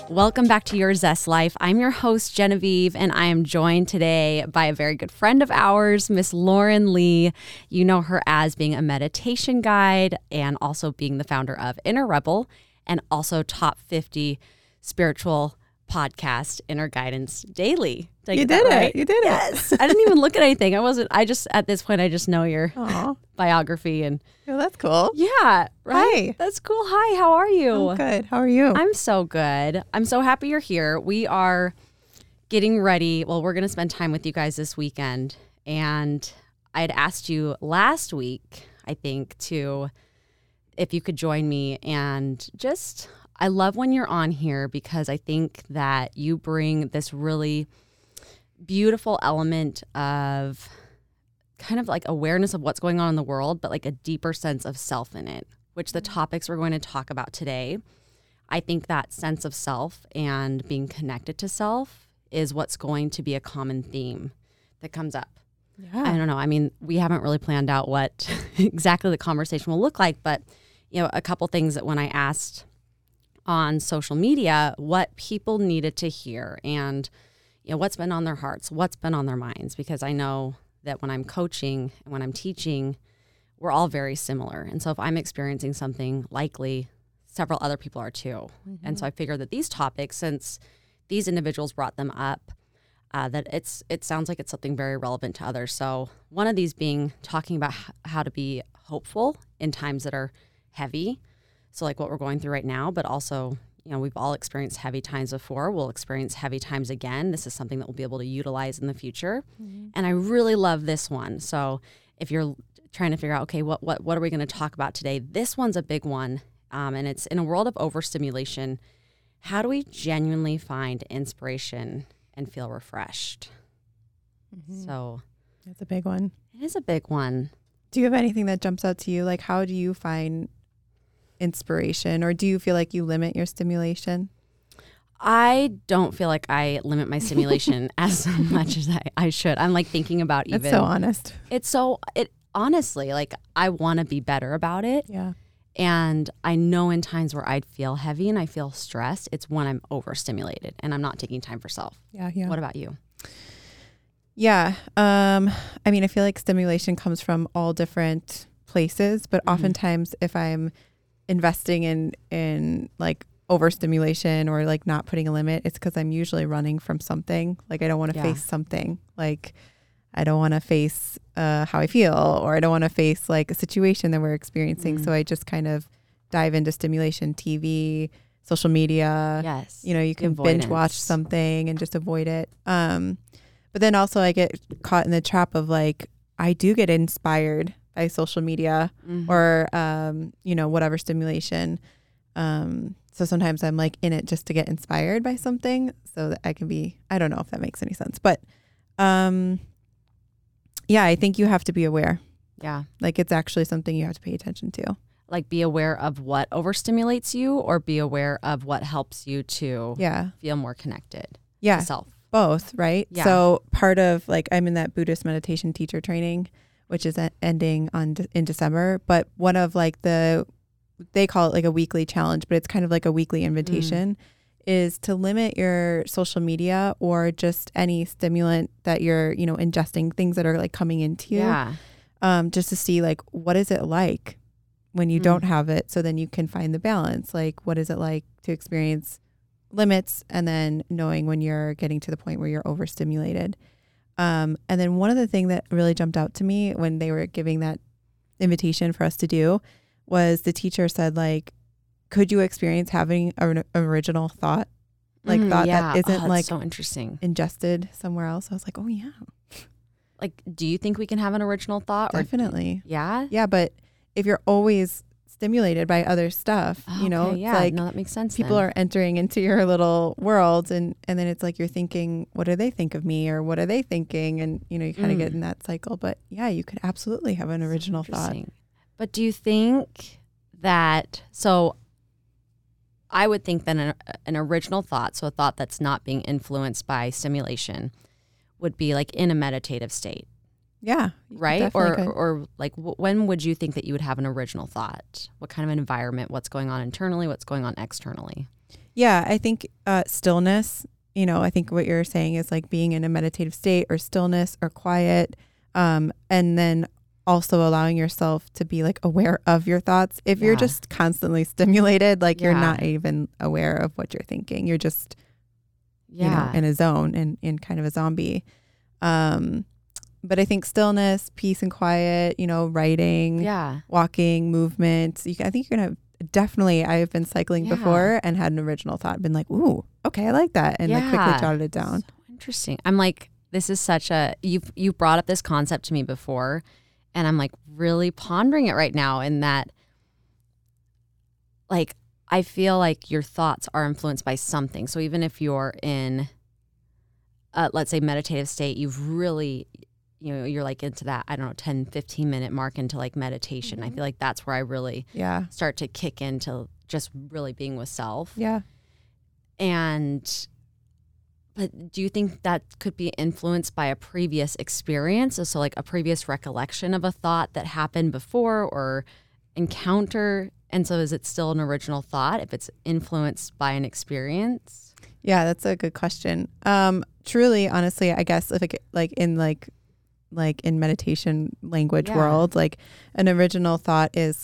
Welcome back to Your Zest Life. I'm your host, Genevieve, and I am joined today by a very good friend of ours, Miss Lauren Lee. You know her as being a meditation guide and also being the founder of Inner Rebel and also top 50 spiritual podcast, Inner Guidance Daily. You did it. You did it. Yes. I didn't even look at anything. At this point, I just know your biography and. Oh, that's cool. Yeah. Right. Hi. That's cool. Hi. How are you? I'm good. How are you? I'm so good. I'm so happy you're here. We are getting ready. Well, we're going to spend time with you guys this weekend. And I had asked you last week, I think, if you could join me. And I love when you're on here because I think that you bring this really beautiful element of kind of like awareness of what's going on in the world, but like a deeper sense of self in it, which the topics we're going to talk about today. I think that sense of self and being connected to self is what's going to be a common theme that comes up. Yeah. I don't know. I mean, we haven't really planned out what exactly the conversation will look like, but a couple things that when I asked on social media what people needed to hear and what's been on their hearts, what's been on their minds, because I know that when I'm coaching and when I'm teaching, we're all very similar. And so if I'm experiencing something, likely several other people are too. Mm-hmm. And so I figured that these topics, since these individuals brought them up, that it sounds like it's something very relevant to others. So one of these being talking about how to be hopeful in times that are heavy. So like what we're going through right now, but also, we've all experienced heavy times before. We'll experience heavy times again. This is something that we'll be able to utilize in the future. Mm-hmm. And I really love this one. So if you're trying to figure out, okay, what are we going to talk about today? This one's a big one. And it's in a world of overstimulation. How do we genuinely find inspiration and feel refreshed? Mm-hmm. So that's a big one. It is a big one. Do you have anything that jumps out to you? Like, how do you find inspiration, or do you feel like you limit your stimulation? I don't feel like I limit my stimulation as much as I should. I'm like thinking about even. That's so honest. Honestly, like I want to be better about it. Yeah. And I know in times where I'd feel heavy and I feel stressed, it's when I'm overstimulated and I'm not taking time for self. Yeah. What about you? Yeah. I mean, I feel like stimulation comes from all different places, but oftentimes if I'm investing in like overstimulation or like not putting a limit, it's because I'm usually running from something. Like I don't want to face something. Like I don't want to face how I feel, or I don't want to face like a situation that we're experiencing. So I just kind of dive into stimulation, TV, social media. Yes. You can binge watch something and just avoid it. But then also I get caught in the trap of like, I do get inspired by social media or, whatever stimulation. So sometimes I'm like in it just to get inspired by something so that I can be, I don't know if that makes any sense, but, I think you have to be aware. Yeah. Like it's actually something you have to pay attention to. Like be aware of what overstimulates you or be aware of what helps you to feel more connected to self. Both, right? Yeah. So part of like, I'm in that Buddhist meditation teacher training, which is ending in December. But one of like they call it like a weekly challenge, but it's kind of like a weekly invitation, is to limit your social media or just any stimulant that you're, ingesting, things that are like coming into you. Yeah. Just to see like, what is it like when you don't have it? So then you can find the balance. Like, what is it like to experience limits and then knowing when you're getting to the point where you're overstimulated. And then one of the things that really jumped out to me when they were giving that invitation for us to do was the teacher said, like, could you experience having an original thought? Like that isn't like so interesting ingested somewhere else. I was like, oh yeah. Like, do you think we can have an original thought? Definitely. Yeah. Yeah. But if you're always stimulated by other stuff, like that makes sense. People are entering into your little world and then it's like you're thinking, what do they think of me, or what are they thinking? And you kind of get in that cycle. But yeah, you could absolutely have an original thought. But do you think that, so I would think that an original thought, so a thought that's not being influenced by stimulation, would be like in a meditative state. Yeah. Right? Or like when would you think that you would have an original thought? What kind of environment? What's going on internally? What's going on externally? Yeah, I think stillness, I think what you're saying is like being in a meditative state or stillness or quiet. And then also allowing yourself to be like aware of your thoughts. If you're just constantly stimulated, like you're not even aware of what you're thinking. You're just, in a zone and in kind of a zombie. But I think stillness, peace and quiet, writing, walking, movement. I think you're going to definitely, I have been cycling before and had an original thought, been like, ooh, okay, I like that. And like quickly jotted it down. So interesting. I'm like, this is such you've brought up this concept to me before, and I'm like really pondering it right now in that, like, I feel like your thoughts are influenced by something. So even if you're in, let's say, meditative state, you've really, you're like into that, I don't know, 10, 15 minute mark into like meditation. I feel like that's where I really start to kick into just really being with self. Yeah. But do you think that could be influenced by a previous experience? So like a previous recollection of a thought that happened before or encounter? And so is it still an original thought if it's influenced by an experience? Yeah, that's a good question. Truly, honestly, I guess if in meditation language world, like an original thought is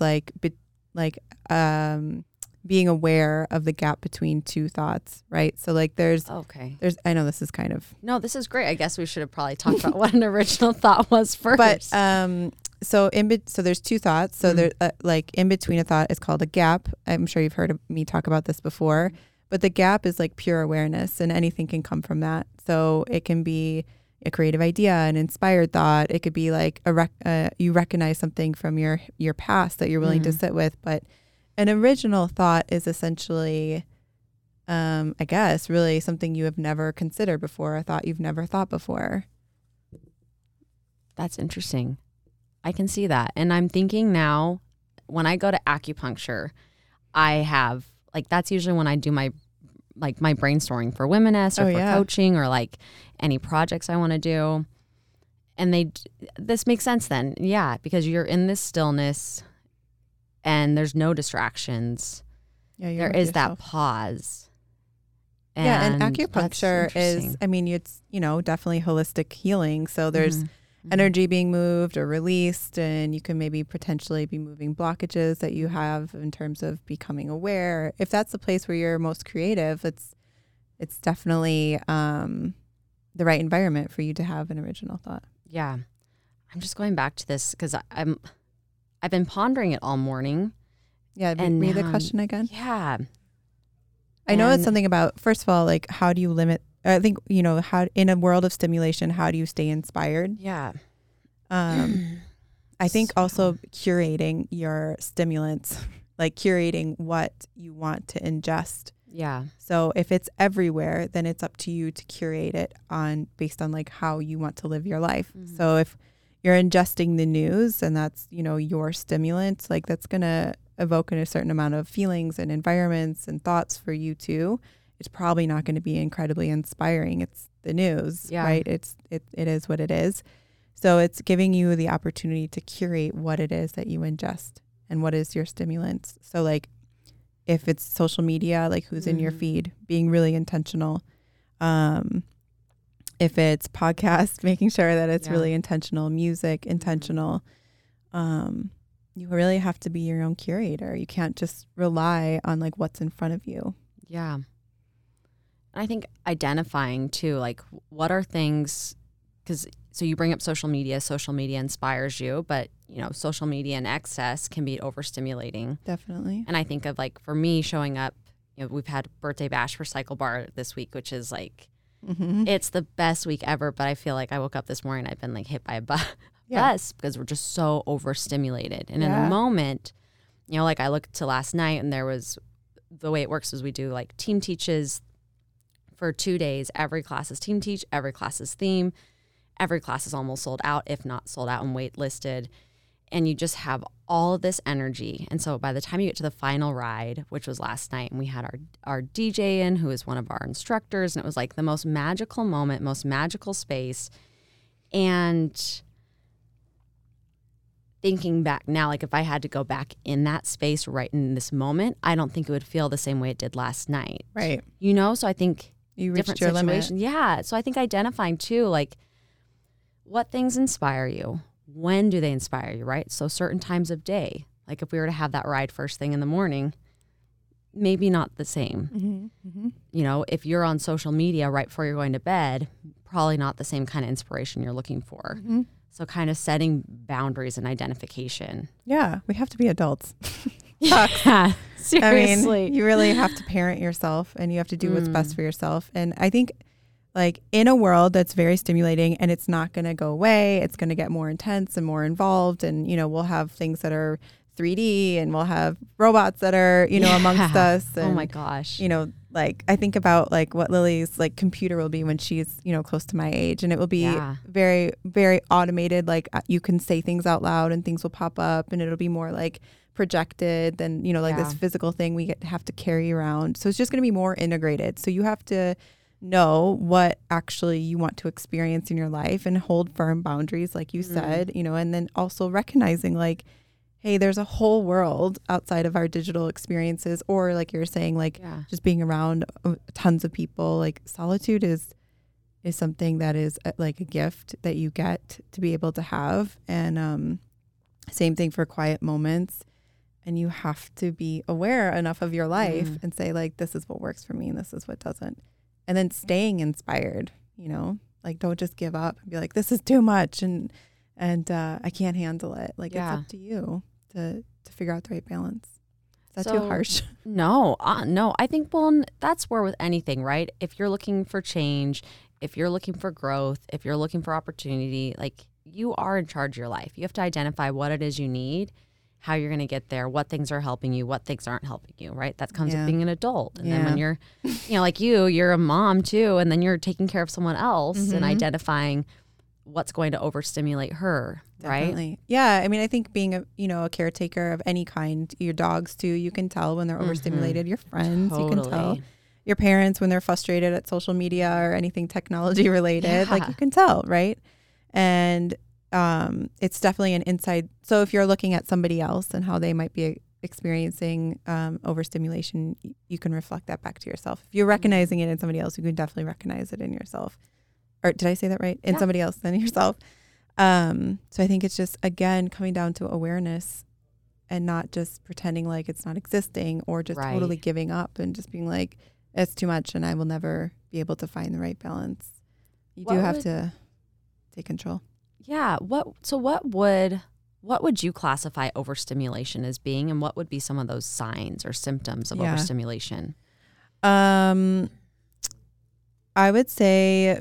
being aware of the gap between two thoughts, right? So like there's I know this is kind of no, this is great. I guess we should have probably talked about what an original thought was first. But so there's two thoughts. So there like in between a thought is called a gap. I'm sure you've heard of me talk about this before. But the gap is like pure awareness, and anything can come from that. So it can be a creative idea, an inspired thought. It could be like you recognize something from your past that you're willing to sit with. But an original thought is essentially, I guess, really something you have never considered before, a thought you've never thought before. That's interesting. I can see that. And I'm thinking now, when I go to acupuncture, I have, like, that's usually when I do my brainstorming for Womeness or for coaching or like any projects I want to do. And this makes sense then. Yeah, because you're in this stillness and there's no distractions. Yeah, there is that pause. And acupuncture is, I mean, it's, definitely holistic healing. So there's energy being moved or released, and you can maybe potentially be moving blockages that you have in terms of becoming aware. If that's the place where you're most creative, it's definitely the right environment for you to have an original thought. Yeah. I'm just going back to this because I've been pondering it all morning. Yeah. Read the question again. Yeah. I know it's something about, first of all, like, how do you limit, I think, how in a world of stimulation, how do you stay inspired? Yeah. I think also curating your stimulants, like curating what you want to ingest. Yeah. So if it's everywhere, then it's up to you to curate it based on like how you want to live your life. Mm-hmm. So if you're ingesting the news and that's, your stimulant, like that's going to evoke a certain amount of feelings and environments and thoughts for you too. It's probably not going to be incredibly inspiring. It's the news, right? It is what it is. So it's giving you the opportunity to curate what it is that you ingest and what is your stimulant. So like if it's social media, like who's in your feed, being really intentional. If it's podcast, making sure that it's really intentional, music, intentional. You really have to be your own curator. You can't just rely on like what's in front of you. Yeah. I think identifying too, like what are things, so you bring up social media inspires you, but social media in excess can be overstimulating. Definitely. And I think of like, for me showing up, we've had birthday bash for Cycle Bar this week, which is like, it's the best week ever. But I feel like I woke up this morning, I've been like hit by a bus because we're just so overstimulated. And in a moment, like I looked to last night and there was, the way it works is we do like team teaches for 2 days. Every class is team teach, every class is theme. Every class is almost sold out, if not sold out and wait listed. And you just have all of this energy. And so by the time you get to the final ride, which was last night, and we had our DJ in, who is one of our instructors, and it was like the most magical moment, most magical space. And thinking back now, like if I had to go back in that space right in this moment, I don't think it would feel the same way it did last night. Right. You know, so I think You different reached your limit. situations. Yeah. So I think identifying too, like what things inspire you? When do they inspire you, right? So certain times of day, like if we were to have that ride first thing in the morning, maybe not the same. Mm-hmm. Mm-hmm. You know, if you're on social media right before you're going to bed, probably not the same kind of inspiration you're looking for. Mm-hmm. So kind of setting boundaries and identification. Yeah, we have to be adults. Yeah, seriously. I mean, you really have to parent yourself and you have to do what's best for yourself. And I think like in a world that's very stimulating and it's not going to go away, it's going to get more intense and more involved. And, you know, we'll have things that are 3D and we'll have robots that are, you know, amongst us. And, oh my gosh. you know, like I think about like what Lily's like computer will be when she's, you know, close to my age, and it will be very, very automated. Like you can say things out loud and things will pop up, and it'll be more like projected than, you know, like this physical thing we have to carry around. So it's just going to be more integrated. So you have to know what actually you want to experience in your life and hold firm boundaries, like you said, you know, and then also recognizing like, hey, there's a whole world outside of our digital experiences, or like you're saying, like just being around tons of people. Like solitude is something that is like a gift that you get to be able to have. And same thing for quiet moments. And you have to be aware enough of your life and say like, this is what works for me and this is what doesn't. And then staying inspired, you know, like don't just give up and be like, this is too much and I can't handle it. Like it's up to you to figure out the right balance. Is that too harsh? No, no. I think, well, that's where with anything, right? If you're looking for change, if you're looking for growth, if you're looking for opportunity, like you are in charge of your life. You have to identify what it is you need, how you're going to get there, what things are helping you, what things aren't helping you, right? That comes with being an adult. And then when you're, you know, like you're a mom too, and then you're taking care of someone else and identifying what's going to overstimulate her, Definitely. right? Yeah. I mean, I think being a caretaker of any kind, your dogs too, you can tell when they're overstimulated, your friends, you can tell your parents when they're frustrated at social media or anything technology related, like you can tell, right? And it's definitely an inside. So if you're looking at somebody else and how they might be experiencing overstimulation, you can reflect that back to yourself. If you're recognizing it in somebody else, you can definitely recognize it in yourself. Or did I say that right? In somebody else than yourself. So I think it's just, again, coming down to awareness and not just pretending like it's not existing or just totally giving up and just being like, it's too much and I will never be able to find the right balance. You do have to take control. Yeah. What would you classify overstimulation as being, and what would be some of those signs or symptoms of overstimulation? I would say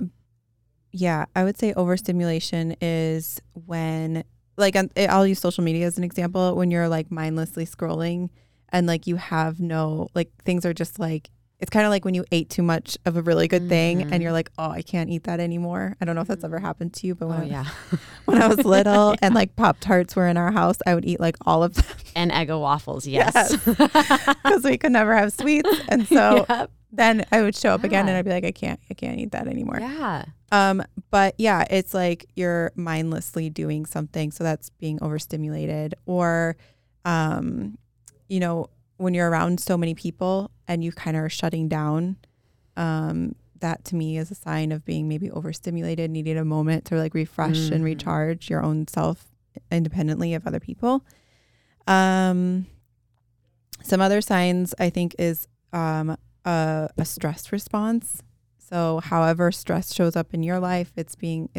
overstimulation is when, like, I'll use social media as an example, when you're like mindlessly scrolling and like you have no, like things are just like, it's kind of like when you ate too much of a really good thing and you're like, oh, I can't eat that anymore. I don't know if that's ever happened to you, but when I was little and like Pop-Tarts were in our house, I would eat like all of them. And Eggo waffles, yes. Because we could never have sweets. And so then I would show up again and I'd be like, I can't eat that anymore. Yeah. But yeah, it's like you're mindlessly doing something. So that's being overstimulated. Or, you know, when you're around so many people and you kind of are shutting down, that to me is a sign of being maybe overstimulated, needing a moment to like refresh and recharge your own self independently of other people. Some other signs I think is a stress response. So however stress shows up in your life, it's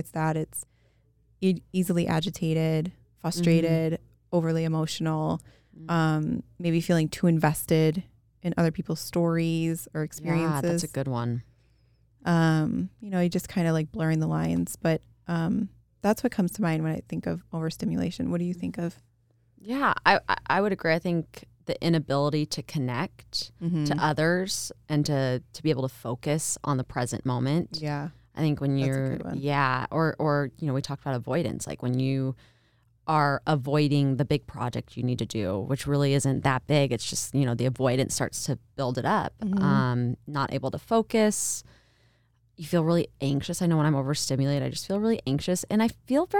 easily agitated, frustrated, overly emotional, maybe feeling too invested in other people's stories or experiences. Yeah, that's a good one. You know, you just kind of like blurring the lines, but that's what comes to mind when I think of overstimulation. What do you think of? Yeah, I would agree. I think the inability to connect to others and to be able to focus on the present moment. Yeah. I think when you're, or, you know, we talked about avoidance, like when you are avoiding the big project you need to do, which really isn't that big. It's just, you know, the avoidance starts to build it up. Not able to focus. You feel really anxious. I know when I'm overstimulated, I just feel really anxious and I feel very like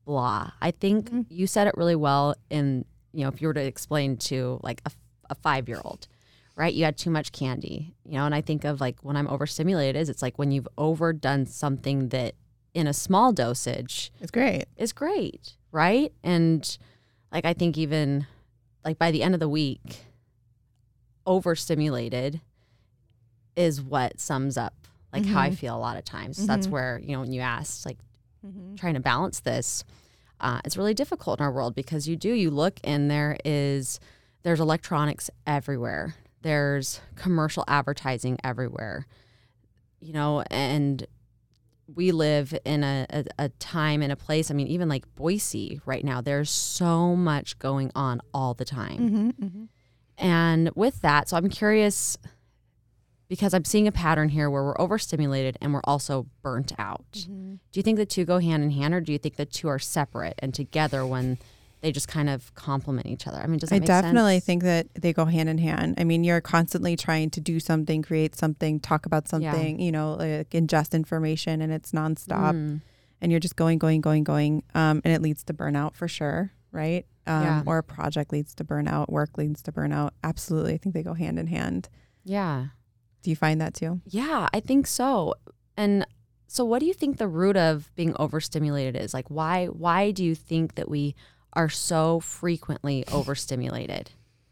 blah. I think you said it really well in, if you were to explain to like a 5-year-old, right? You had too much candy, and I think of like when I'm overstimulated it's like when you've overdone something that in a small dosage It's great. is great, right? And like I think even like by the end of the week, overstimulated is what sums up like how I feel a lot of times. So that's where, when you asked like trying to balance this, it's really difficult in our world because you look and there's electronics everywhere. There's commercial advertising everywhere, and we live in a time and a place. I mean, even like Boise right now, there's so much going on all the time. And with that, so I'm curious because I'm seeing a pattern here where we're overstimulated and we're also burnt out. Do you think the two go hand in hand, or do you think the two are separate and together when they just kind of complement each other? I mean, does that make sense? I definitely think that they go hand in hand. I mean, you're constantly trying to do something, create something, talk about something, like ingest information, and it's nonstop. And you're just going. And it leads to burnout for sure, right? Or a project leads to burnout, work leads to burnout. Absolutely. I think they go hand in hand. Yeah. Do you find that too? Yeah, I think so. And so what do you think the root of being overstimulated is? Like, why do you think that we are so frequently overstimulated?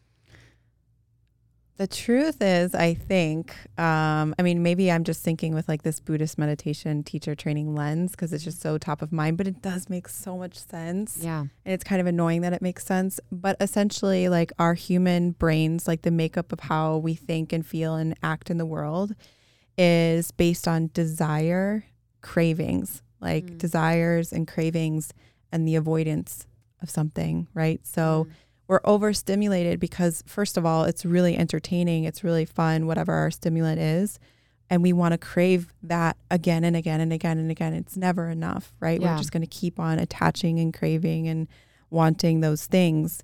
The truth is, I think, maybe I'm just thinking with like this Buddhist meditation teacher training lens because it's just so top of mind, but it does make so much sense. Yeah. And it's kind of annoying that it makes sense. But essentially, like our human brains, like the makeup of how we think and feel and act in the world is based on desire, cravings, like desires and cravings and the avoidance of something, right? So we're overstimulated because, first of all, it's really entertaining. It's really fun, whatever our stimulant is. And we want to crave that again and again and again and again. It's never enough, right? Yeah. We're just going to keep on attaching and craving and wanting those things,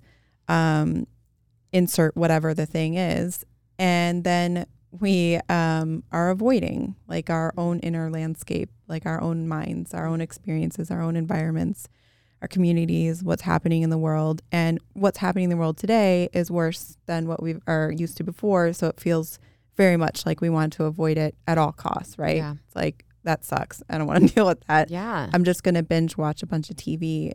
insert whatever the thing is. And then we are avoiding like our own inner landscape, like our own minds, our own experiences, our own environments, our communities, what's happening in the world. And what's happening in the world today is worse than what we are used to before. So it feels very much like we want to avoid it at all costs, right? Yeah. It's like, that sucks. I don't want to deal with that. Yeah. I'm just going to binge watch a bunch of TV.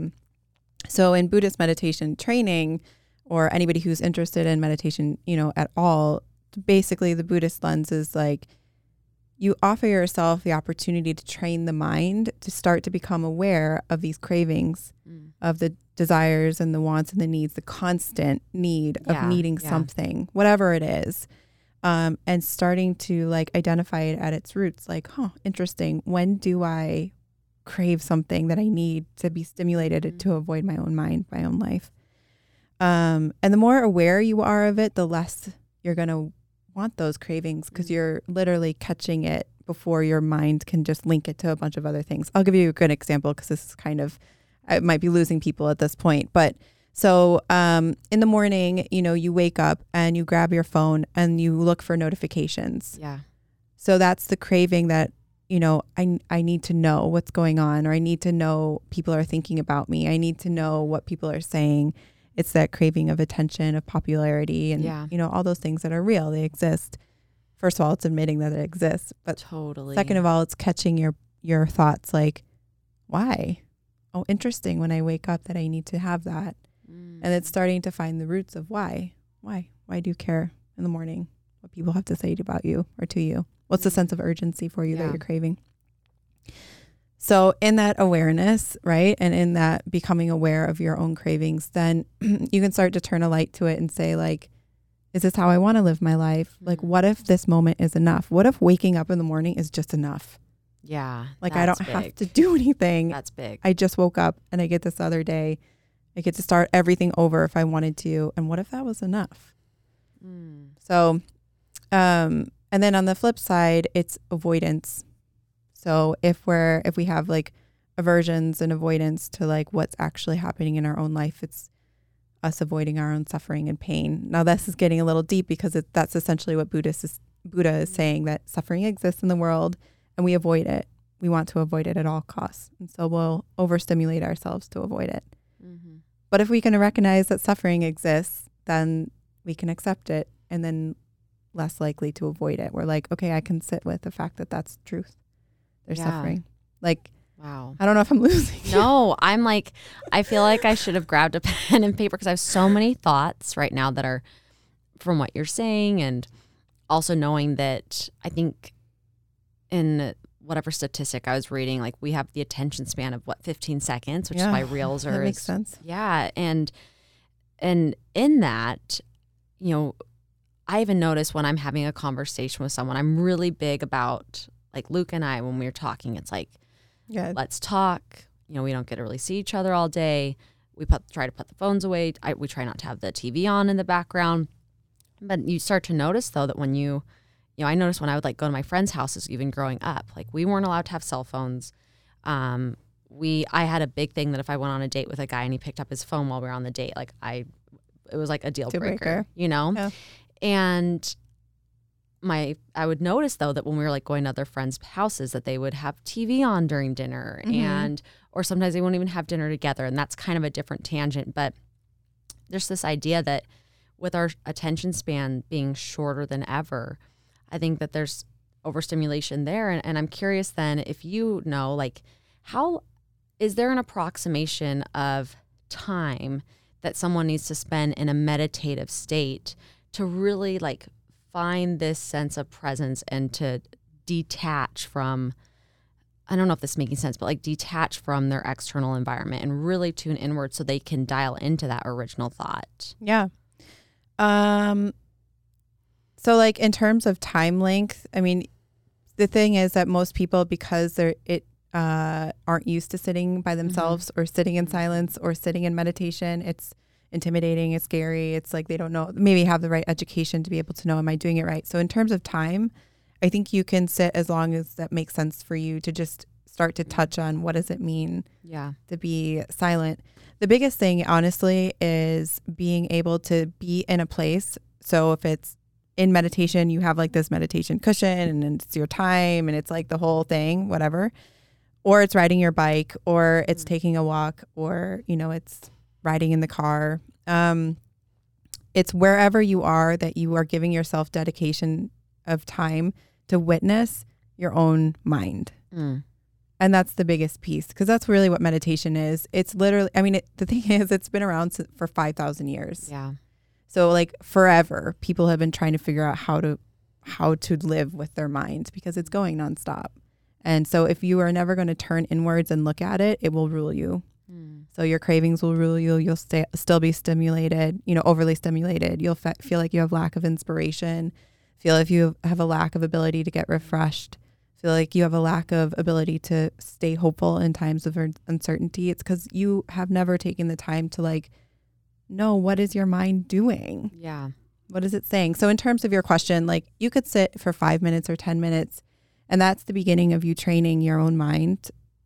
So in Buddhist meditation training, or anybody who's interested in meditation, at all, basically the Buddhist lens is like, you offer yourself the opportunity to train the mind to start to become aware of these cravings, of the desires and the wants and the needs, the constant need of needing something, whatever it is, and starting to like identify it at its roots. Like, interesting. When do I crave something that I need to be stimulated to avoid my own mind, my own life? And the more aware you are of it, the less you're going to want those cravings because you're literally catching it before your mind can just link it to a bunch of other things. I'll give you a good example because this is kind of, I might be losing people at this point. But so in the morning, you wake up and you grab your phone and you look for notifications. Yeah. So that's the craving that, I need to know what's going on, or I need to know people are thinking about me. I need to know what people are saying. It's that craving of attention, of popularity, and, all those things that are real. They exist. First of all, it's admitting that it exists. But totally. Second of all, it's catching your thoughts like, why? Oh, interesting when I wake up that I need to have that. And it's starting to find the roots of why. Why do you care in the morning what people have to say about you or to you? What's the sense of urgency for you that you're craving? So in that awareness, right, and in that becoming aware of your own cravings, then you can start to turn a light to it and say, like, is this how I want to live my life? Like, what if this moment is enough? What if waking up in the morning is just enough? Yeah. Like, I don't have to do anything. That's big. I just woke up and I get this other day. I get to start everything over if I wanted to. And what if that was enough? So, and then on the flip side, it's avoidance. So if we have like aversions and avoidance to like what's actually happening in our own life, it's us avoiding our own suffering and pain. Now this is getting a little deep because that's essentially what Buddha is saying, that suffering exists in the world and we avoid it. we want to avoid it at all costs. And so we'll overstimulate ourselves to avoid it. Mm-hmm. But if we can recognize that suffering exists, then we can accept it and then less likely to avoid it. We're like, okay, I can sit with the fact that that's truth. They're suffering. Like, wow. I don't know if I'm losing. No, I'm like, I feel like I should have grabbed a pen and paper because I have so many thoughts right now that are from what you're saying. And also knowing that I think in whatever statistic I was reading, like we have the attention span of 15 seconds, which is why reels are. That makes sense. Yeah. And in that, you know, I even notice when I'm having a conversation with someone, I'm really big about, like Luke and I, when we were talking, it's like, let's talk. You know, we don't get to really see each other all day. We try to put the phones away. We try not to have the TV on in the background. But you start to notice, though, that when you know, I noticed when I would like go to my friends' houses, even growing up, like we weren't allowed to have cell phones. I had a big thing that if I went on a date with a guy and he picked up his phone while we were on the date, like it was like a deal breaker, you know? Yeah. And I would notice though that when we were like going to other friends' houses that they would have TV on during dinner or sometimes they won't even have dinner together. And that's kind of a different tangent. But there's this idea that with our attention span being shorter than ever, I think that there's overstimulation there. And I'm curious then if you know, like, how is there an approximation of time that someone needs to spend in a meditative state to really like find this sense of presence and to detach from, I don't know if this is making sense, but like detach from their external environment and really tune inward so they can dial into that original thought? Yeah. So like in terms of time length, I mean, the thing is that most people, because aren't used to sitting by themselves or sitting in silence or sitting in meditation, it's intimidating, it's scary. It's like they don't know, maybe have the right education to be able to know, am I doing it right? So in terms of time, I think you can sit as long as that makes sense for you to just start to touch on what does it mean to be silent. The biggest thing, honestly, is being able to be in a place. So if it's in meditation, you have like this meditation cushion and it's your time and it's like the whole thing, whatever. Or it's riding your bike or it's taking a walk or, you know, it's riding in the car. It's wherever you are that you are giving yourself dedication of time to witness your own mind. And that's the biggest piece because that's really what meditation is. It's literally, I mean, the thing is, it's been around for 5,000 years. Yeah. So like forever, people have been trying to figure out how to live with their mind because it's going nonstop. And so if you are never going to turn inwards and look at it, it will rule you. So your cravings will rule you. You'll still be stimulated, you know, overly stimulated. You'll feel like you have lack of inspiration, feel like you have a lack of ability to get refreshed, feel like you have a lack of ability to stay hopeful in times of uncertainty. It's because you have never taken the time to like know what is your mind doing? Yeah. What is it saying? So in terms of your question, like you could sit for 5 minutes or 10 minutes and that's the beginning of you training your own mind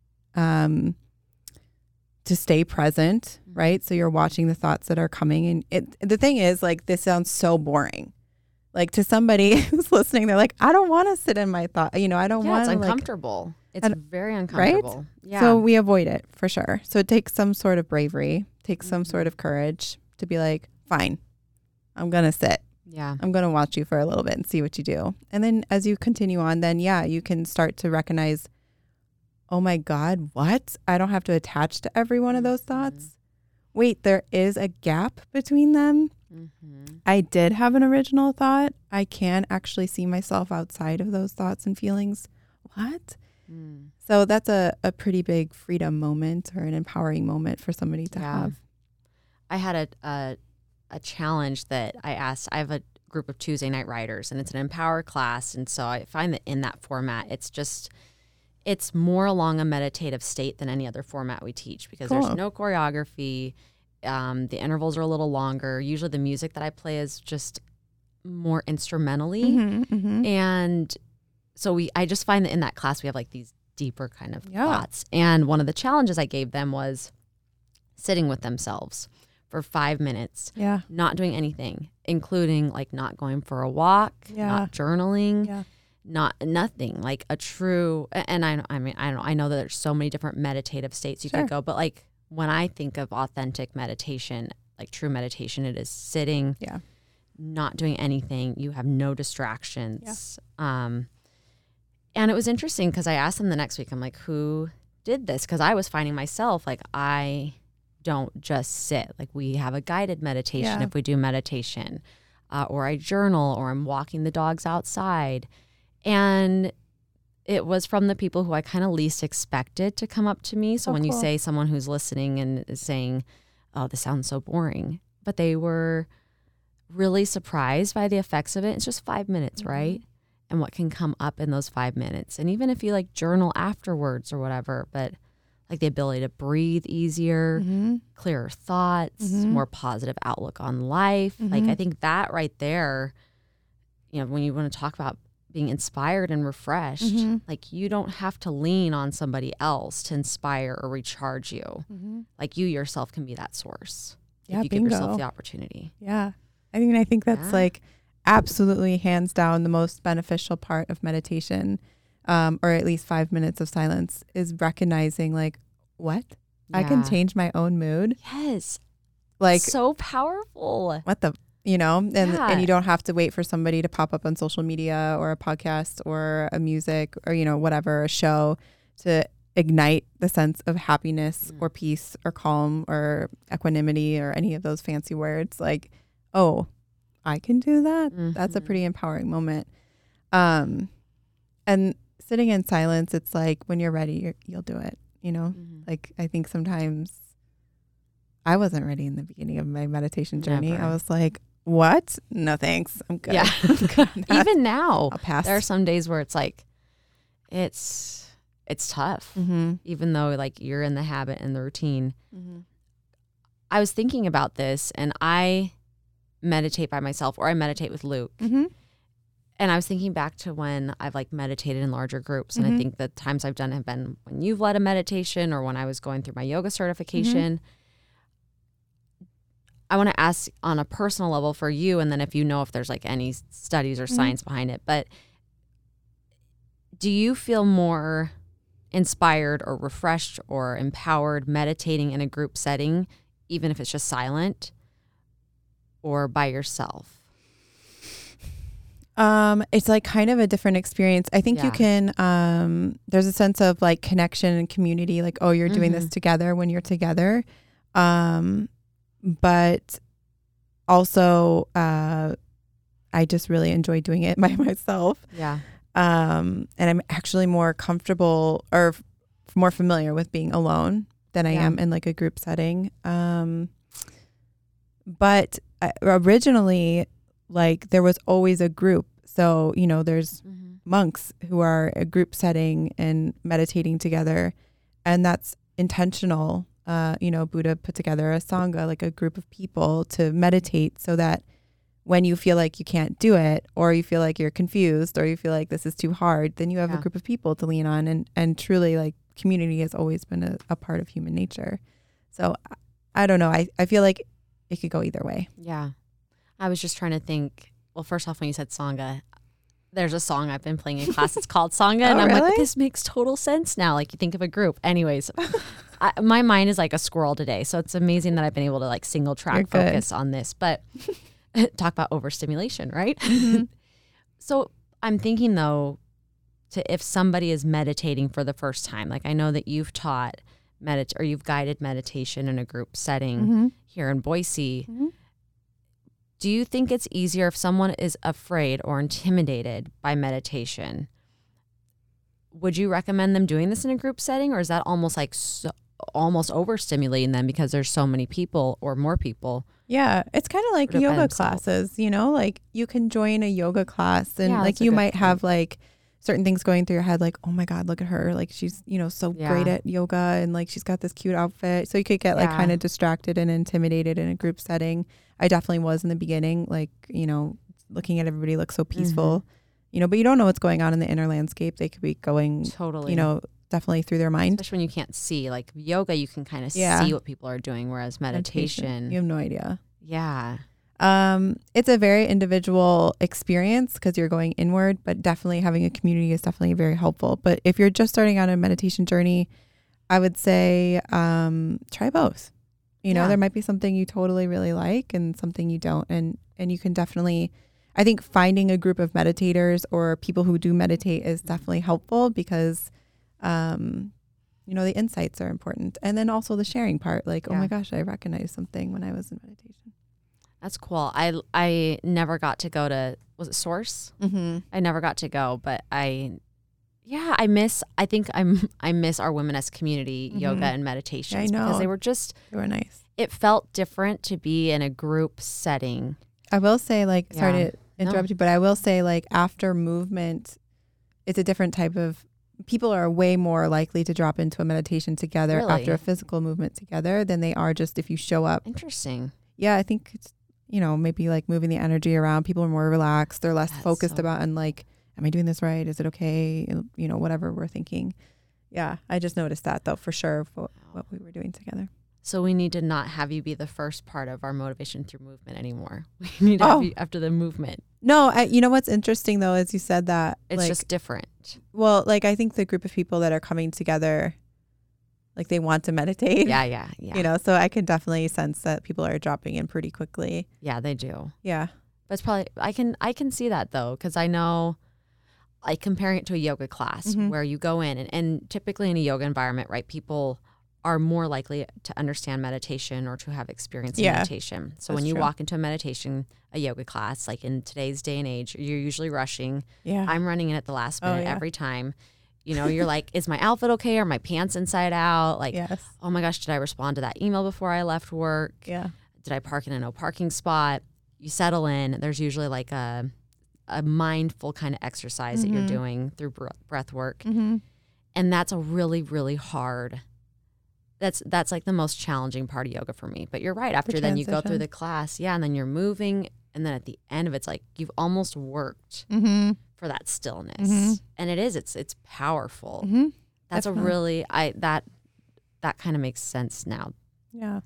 to stay present, right? So you're watching the thoughts that are coming. And the thing is, like, this sounds so boring. Like to somebody who's listening, they're like, I don't want to sit in my thought. You know, I don't want to. It's uncomfortable. It's very uncomfortable. Right? Yeah. So we avoid it for sure. So it takes some sort of bravery, takes some sort of courage to be like, fine, I'm going to sit. Yeah. I'm going to watch you for a little bit and see what you do. And then as you continue on, then you can start to recognize, oh my God, what? I don't have to attach to every one of those thoughts. Wait, there is a gap between them. I did have an original thought. I can actually see myself outside of those thoughts and feelings. What? So that's a pretty big freedom moment or an empowering moment for somebody to have. I had a challenge that I asked. I have a group of Tuesday night writers and it's an empower class. And so I find that in that format, it's more along a meditative state than any other format we teach because there's no choreography. The intervals are a little longer. Usually the music that I play is just more instrumentally. And so I just find that in that class, we have like these deeper kind of thoughts. And one of the challenges I gave them was sitting with themselves for 5 minutes, not doing anything, including like not going for a walk, not journaling, nothing, like a true, and I mean, I don't know, I know that there's so many different meditative states you could go, but like when I think of authentic meditation, like true meditation, it is sitting, not doing anything. You have no distractions. And it was interesting because I asked them the next week, I'm like, who did this? Because I was finding myself, like, I don't just sit. Like, we have a guided meditation if we do meditation, or I journal, or I'm walking the dogs outside. And it was from the people who I kind of least expected to come up to me. So when you say someone who's listening and is saying, oh, this sounds so boring, but they were really surprised by the effects of it. It's just 5 minutes, right? And what can come up in those 5 minutes. And even if you like journal afterwards or whatever, but like the ability to breathe easier, clearer thoughts, more positive outlook on life. Like, I think that right there, you know, when you want to talk about being inspired and refreshed, like, you don't have to lean on somebody else to inspire or recharge you. Like, you yourself can be that source. If you give yourself the opportunity. Yeah. I think that's like absolutely hands down the most beneficial part of meditation, or at least 5 minutes of silence, is recognizing like, what? I can change my own mood. Yes. Like, so powerful. What the, you know, and you don't have to wait for somebody to pop up on social media or a podcast or a music or, you know, whatever, a show to ignite the sense of happiness or peace or calm or equanimity or any of those fancy words. Like, oh, I can do that. That's a pretty empowering moment. And sitting in silence, it's like, when you're ready, you'll do it. You know, like, I think sometimes I wasn't ready in the beginning of my meditation journey. Never. I was like, what? No, thanks. I'm good. Yeah. I'm good. Even now, I'll pass. there are some days where it's like, it's tough, even though like you're in the habit and the routine. I was thinking about this, and I meditate by myself, or I meditate with Luke. And I was thinking back to when I've like meditated in larger groups. And I think the times I've done have been when you've led a meditation or when I was going through my yoga certification. I want to ask on a personal level for you, and then if you know if there's like any studies or science behind it, but do you feel more inspired or refreshed or empowered meditating in a group setting, even if it's just silent, or by yourself? It's like kind of a different experience. I think you can, there's a sense of like connection and community, like, oh, you're doing this together when you're together. But also, I just really enjoy doing it by myself. Yeah. And I'm actually more comfortable or more familiar with being alone than I am in like a group setting. But originally, like, there was always a group. So, you know, there's monks who are a group setting and meditating together, and that's intentional. You know, Buddha put together a sangha, like a group of people to meditate, so that when you feel like you can't do it, or you feel like you're confused, or you feel like this is too hard, then you have a group of people to lean on. And truly, like, community has always been a part of human nature. So I don't know. I feel like it could go either way. Yeah. I was just trying to think, well, first off, when you said Sangha, there's a song I've been playing in class. It's called Sangha. And I'm like, this makes total sense now. Like, you think of a group. Anyways, my mind is like a squirrel today. So it's amazing that I've been able to like single track focus on this. But talk about overstimulation, right? So I'm thinking, though, if somebody is meditating for the first time, like I know that you've taught or you've guided meditation in a group setting here in Boise. Do you think it's easier if someone is afraid or intimidated by meditation? Would you recommend them doing this in a group setting, or is that almost like almost overstimulating them because there's so many people or more people? Yeah, it's kind of like yoga classes, you know, like you can join a yoga class and like you might have like certain things going through your head, like, oh my God, look at her. Like, she's, you know, so great at yoga, and like, she's got this cute outfit. So you could get like kind of distracted and intimidated in a group setting. I definitely was in the beginning, like, you know, looking at everybody look so peaceful, you know, but you don't know what's going on in the inner landscape. They could be going, you know, definitely through their mind. Especially when you can't see, like yoga, you can kind of see what people are doing. Whereas meditation, you have no idea. Yeah. It's a very individual experience because you're going inward, but definitely having a community is definitely very helpful. But if you're just starting on a meditation journey, I would say try both. You know, there might be something you totally really like and something you don't. And you can definitely, I think finding a group of meditators or people who do meditate is definitely helpful because, you know, the insights are important. And then also the sharing part, like, oh my gosh, I recognized something when I was in meditation. That's cool. I never got to go to, was it Source? Mm-hmm. I never got to go, but I miss our women-esque community yoga and meditation because they were nice. It felt different to be in a group setting. I will say, like, sorry to interrupt you, but I will say, like, after movement, it's a different type of, people are way more likely to drop into a meditation together after a physical movement together than they are just if you show up. Interesting. Yeah, I think it's, you know, maybe like moving the energy around. People are more relaxed. They're less focused about, and like, am I doing this right? Is it okay? You know, whatever we're thinking. Yeah, I just noticed that though, for sure, for what we were doing together. So we need to not have you be the first part of our motivation through movement anymore. We need to have you after the movement. No, you know what's interesting though, is you said that it's like, just different. Well, like I think the group of people that are coming together, like they want to meditate. Yeah. You know, so I can definitely sense that people are dropping in pretty quickly. Yeah, they do. Yeah. But it's probably, I can see that though, because I know, like comparing it to a yoga class where you go in and typically in a yoga environment, right, people are more likely to understand meditation or to have experience in meditation. So when you walk into a yoga class, like in today's day and age, you're usually rushing. Yeah. I'm running in at the last minute every time. You know, you're like, is my outfit okay? Are my pants inside out? Like, oh my gosh, did I respond to that email before I left work? Yeah. Did I park in a no parking spot? You settle in. There's usually like a mindful kind of exercise that you're doing through breath work. Mm-hmm. And that's a really, really hard, that's like the most challenging part of yoga for me. But you're right. After then you go through the class. Yeah. And then you're moving. And then at the end of it's like you've almost worked for that stillness. Mm-hmm. And it's powerful. Mm-hmm. That's definitely. A really, that kind of makes sense now. Yeah.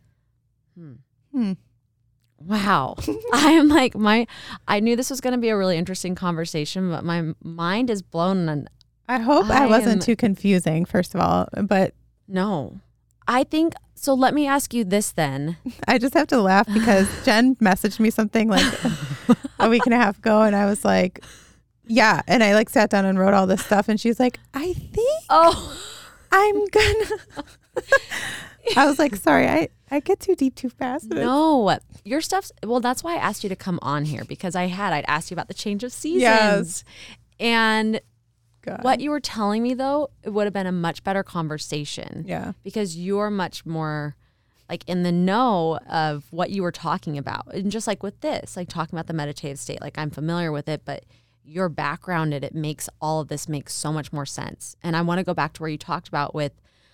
Wow. I am like, I knew this was going to be a really interesting conversation, but my mind is blown. And I hope I wasn't too confusing, first of all, but. No, I think, so let me ask you this then. I just have to laugh because Jen messaged me something like a week and a half ago and I was like, yeah. And I like sat down and wrote all this stuff and she's like, I think I'm gonna. I was like, sorry, I get too deep too fast. No, your stuff's, well, that's why I asked you to come on here because I'd asked you about the change of seasons. And God. What you were telling me though, it would have been a much better conversation. Yeah. Because you're much more like in the know of what you were talking about. And just like with this, like talking about the meditative state, like I'm familiar with it, but your background it makes all of this make so much more sense. And I want to go back to where you talked about with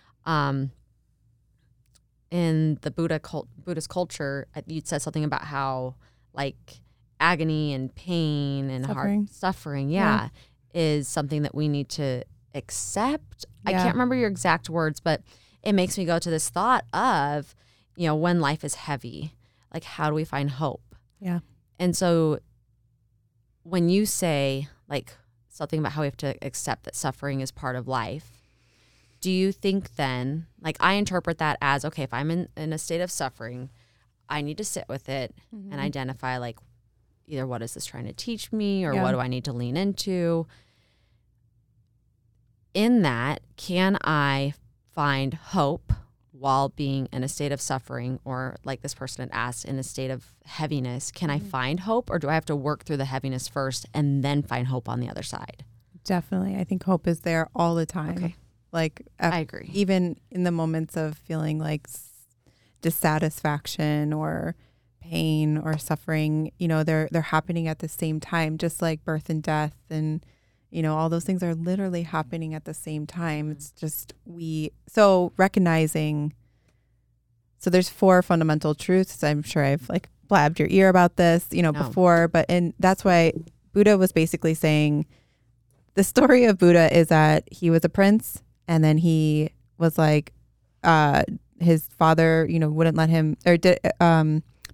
in the Buddhist culture, you'd said something about how like agony and pain and hard suffering, is something that we need to accept. I can't remember your exact words, but it makes me go to this thought of, you know, when life is heavy, like how do we find hope? Yeah. And so when you say like something about how we have to accept that suffering is part of life, do you think then, like I interpret that as, okay, if I'm in a state of suffering, I need to sit with it and identify like either what is this trying to teach me or what do I need to lean into? In that, can I find hope while being in a state of suffering or like this person had asked in a state of heaviness? Can I find hope or do I have to work through the heaviness first and then find hope on the other side? Definitely. I think hope is there all the time. Okay. Like I agree. Even in the moments of feeling like dissatisfaction or pain or suffering, you know, they're happening at the same time, just like birth and death and, you know, all those things are literally happening at the same time. It's just so recognizing, so there's 4 fundamental truths. I'm sure I've like blabbed your ear about this, you know, before, and that's why Buddha was basically saying the story of Buddha is that he was a prince and then he was like, his father, you know, wouldn't let him, or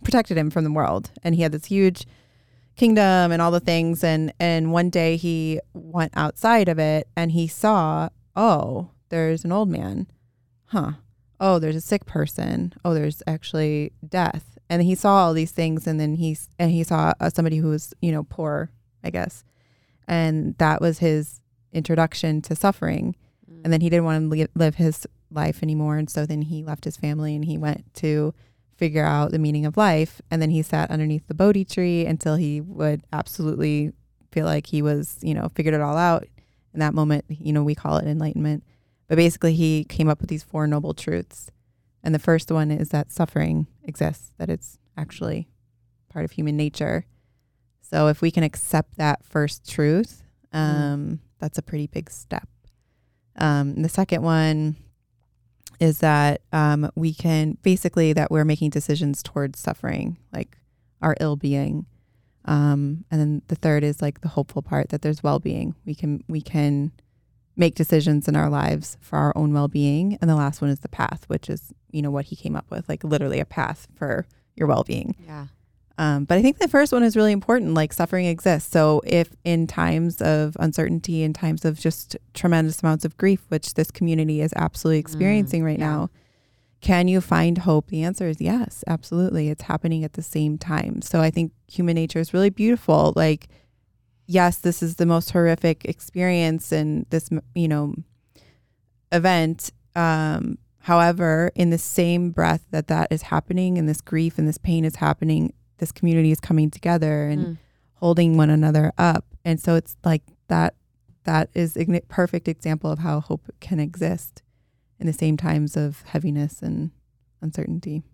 protected him from the world. And he had this huge kingdom and all the things. And one day he went outside of it and he saw, oh, there's an old man. Huh. Oh, there's a sick person. Oh, there's actually death. And he saw all these things. And then he saw somebody who was, poor, I guess. And that was his introduction to suffering. And then he didn't want to live his life anymore. And so then he left his family and he went to figure out the meaning of life. And then he sat underneath the Bodhi tree until he would absolutely feel like he was, figured it all out. In that moment, we call it enlightenment. But basically he came up with these 4 noble truths. And the first one is that suffering exists, that it's actually part of human nature. So if we can accept that first truth, that's a pretty big step. The second one is that we can basically that we're making decisions towards suffering, like our ill-being. And then the third is like the hopeful part, that there's well-being. We can make decisions in our lives for our own well-being. And the last one is the path, which is, what he came up with, like literally a path for your well-being. Yeah. But I think the first one is really important, like suffering exists. So if in times of uncertainty, in times of just tremendous amounts of grief, which this community is absolutely experiencing right now, can you find hope? The answer is yes, absolutely. It's happening at the same time. So I think human nature is really beautiful. Like, yes, this is the most horrific experience in this, event. However, in the same breath that is happening and this grief and this pain is happening, this community is coming together and holding one another up. And so it's like that is a perfect example of how hope can exist in the same times of heaviness and uncertainty.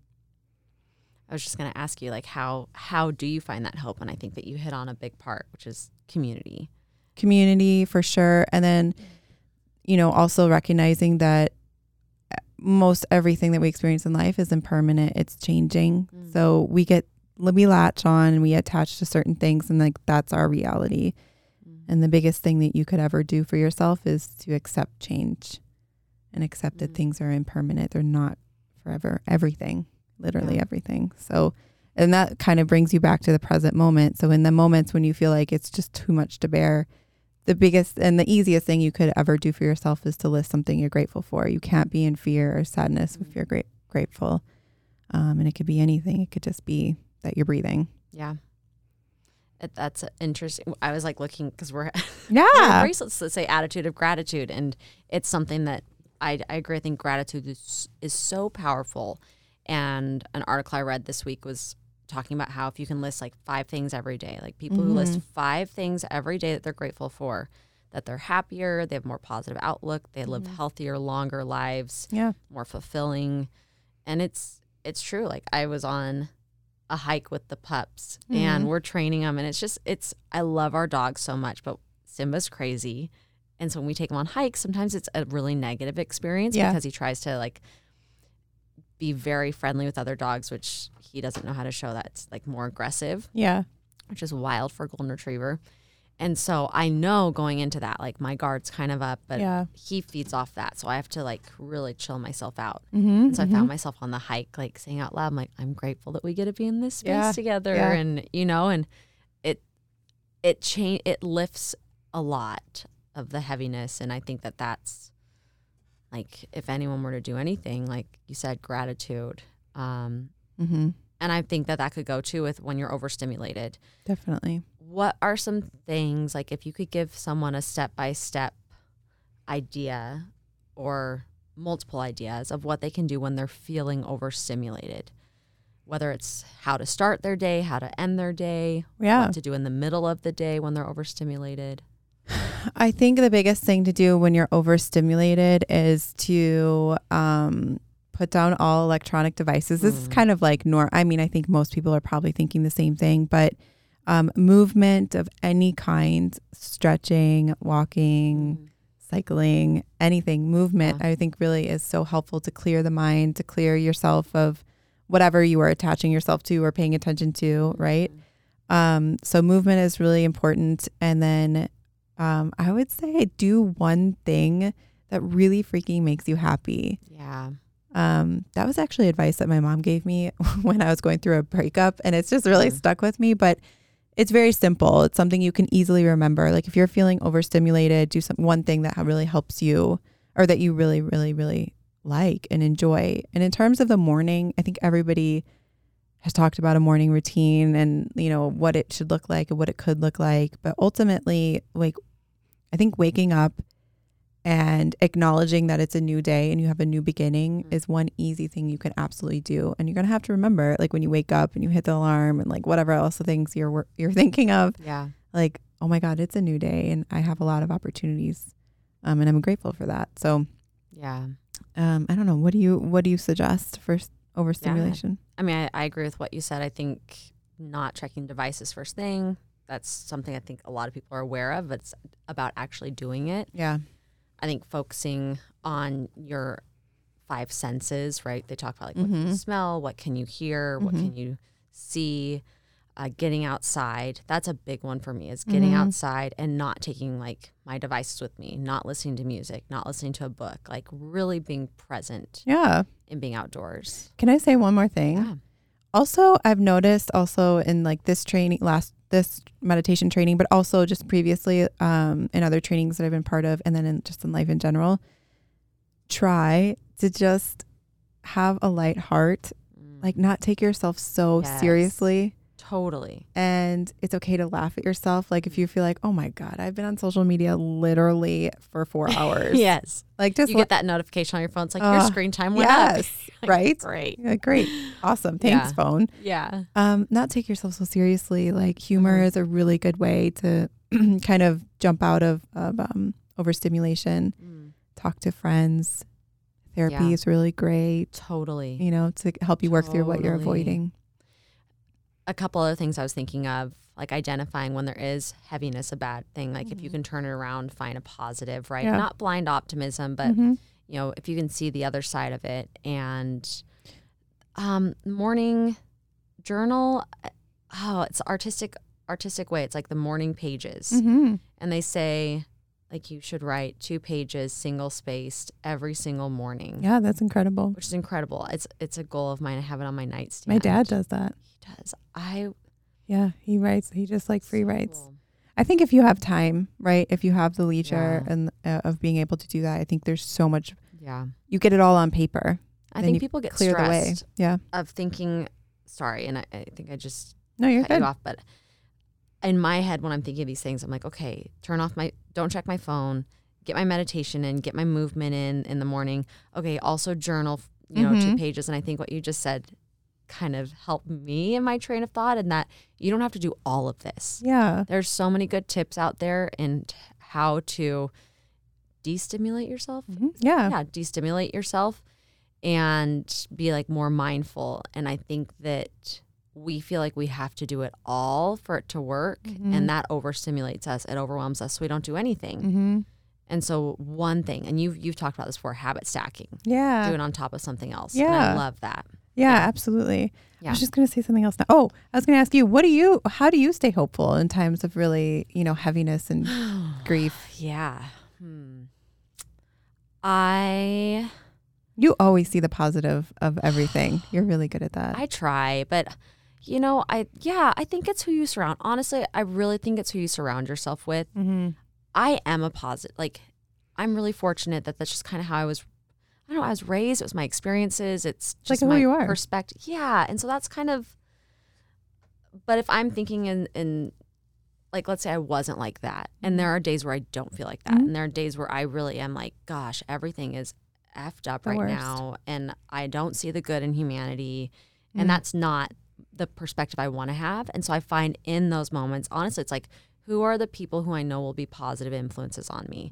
I was just going to ask you, like, how do you find that hope? And I think that you hit on a big part, which is community. Community for sure. And then, also recognizing that most everything that we experience in life is impermanent. It's changing. So we latch on and we attach to certain things, and like that's our reality. And the biggest thing that you could ever do for yourself is to accept change and accept that things are impermanent. They're not forever. Everything, literally everything. So, and that kind of brings you back to the present moment. So in the moments when you feel like it's just too much to bear, the biggest and the easiest thing you could ever do for yourself is to list something you're grateful for. You can't be in fear or sadness if you're grateful. And it could be anything. It could just be that you're breathing. Yeah. That's interesting. I was like looking, because we're bracelets that say attitude of gratitude. And it's something that I agree. I think gratitude is so powerful. And an article I read this week was talking about how if you can list like 5 things every day, like people who list 5 things every day that they're grateful for, that they're happier, they have more positive outlook, they live healthier, longer lives, more fulfilling. And it's true. Like I was on a hike with the pups and we're training them, and I love our dogs so much, but Simba's crazy. And so when we take him on hikes, sometimes it's a really negative experience because he tries to like be very friendly with other dogs, which he doesn't know how to show that. It's like more aggressive. Yeah. Which is wild for a golden retriever. And so I know going into that, like my guard's kind of up, but he feeds off that. So I have to like really chill myself out. And so I found myself on the hike, like saying out loud, I'm like, I'm grateful that we get to be in this space together. And, and it lifts a lot of the heaviness. And I think that that's like, if anyone were to do anything, like you said, gratitude. And I think that could go too with when you're overstimulated. Definitely. What are some things, like if you could give someone a step-by-step idea or multiple ideas of what they can do when they're feeling overstimulated, whether it's how to start their day, how to end their day, what to do in the middle of the day when they're overstimulated? I think the biggest thing to do when you're overstimulated is to put down all electronic devices. This is kind of like I think most people are probably thinking the same thing, but movement of any kind, stretching, walking, cycling, anything, movement, I think really is so helpful to clear the mind, to clear yourself of whatever you are attaching yourself to or paying attention to, right? So movement is really important. And then I would say do one thing that really freaking makes you happy. Yeah. That was actually advice that my mom gave me when I was going through a breakup, and it's just really stuck with me. But it's very simple. It's something you can easily remember. Like if you're feeling overstimulated, do one thing that really helps you, or that you really, really, really like and enjoy. And in terms of the morning, I think everybody has talked about a morning routine and, you know, what it should look like and what it could look like. But ultimately, like, I think waking up and acknowledging that it's a new day and you have a new beginning is one easy thing you can absolutely do. And you're going to have to remember, like when you wake up and you hit the alarm and like whatever else the things you're thinking of, like, oh my God, it's a new day and I have a lot of opportunities. And I'm grateful for that. So I don't know. What do you suggest for overstimulation? I mean, I agree with what you said. I think not checking devices first thing, that's something I think a lot of people are aware of, but it's about actually doing it. Yeah. I think focusing on your 5 senses, right? They talk about like what can you smell, what can you hear, what can you see, getting outside. That's a big one for me, is getting outside and not taking like my devices with me, not listening to music, not listening to a book, like really being present. Yeah. And being outdoors. Can I say one more thing? Yeah. Also, I've noticed also in like this meditation training, but also just previously in other trainings that I've been part of, and then in life in general, try to just have a light heart, like not take yourself so seriously. Totally. And it's okay to laugh at yourself. Like if you feel like, oh my God, I've been on social media literally for 4 hours. Yes. Like just you get that notification on your phone. It's like your screen time went up. Yes. Right. Great. Yeah, great. Awesome. Thanks, phone. Yeah. Not take yourself so seriously. Like humor is a really good way to kind of jump out of overstimulation. Talk to friends. Therapy is really great. Totally. You know, to help you work through what you're avoiding. A couple other things I was thinking of, like identifying when there is heaviness, a bad thing. Like if you can turn it around, find a positive, right? Yeah. Not blind optimism, but you know, if you can see the other side of it. And morning journal, it's artistic way. It's like the morning pages, and they say like you should write 2 pages single spaced every single morning. Yeah, that's incredible. Which is incredible. It's a goal of mine. I have it on my nightstand. My dad does that. He does. Yeah, he writes. He just like free writes. Cool. I think if you have time, right? If you have the leisure and of being able to do that, I think there's so much. Yeah. You get it all on paper. I think people get clear stressed the way. of thinking, sorry, and I think I just you're cut good. you off, but in my head when I'm thinking of these things, I'm like, okay, don't check my phone, get my meditation in, get my movement in the morning. Okay, also journal, 2 pages. And I think what you just said kind of helped me in my train of thought, and that you don't have to do all of this. Yeah. There's so many good tips out there and how to destimulate yourself. Yeah. Destimulate yourself and be like more mindful. And I think that we feel like we have to do it all for it to work, and that overstimulates us. It overwhelms us, so we don't do anything. And so one thing, and you've talked about this before, habit stacking. Yeah. Do it on top of something else. Yeah. And I love that. Yeah, absolutely. Yeah. I was just going to say something else now. Oh, I was going to ask you, how do you stay hopeful in times of really, heaviness and grief? Yeah. You always see the positive of everything. You're really good at that. I try, but I think it's who you surround. Honestly, I really think it's who you surround yourself with. I am a positive, like I'm really fortunate that that's just kind of how I was raised. It was my experiences. It's just like my who you are. perspective. Yeah. And so that's kind of, but if I'm thinking in like, let's say I wasn't like that, and there are days where I don't feel like that. And there are days where I really am like, gosh, everything is effed up right now. And I don't see the good in humanity. And that's not the perspective I want to have. And so I find in those moments, honestly, it's like, who are the people who I know will be positive influences on me?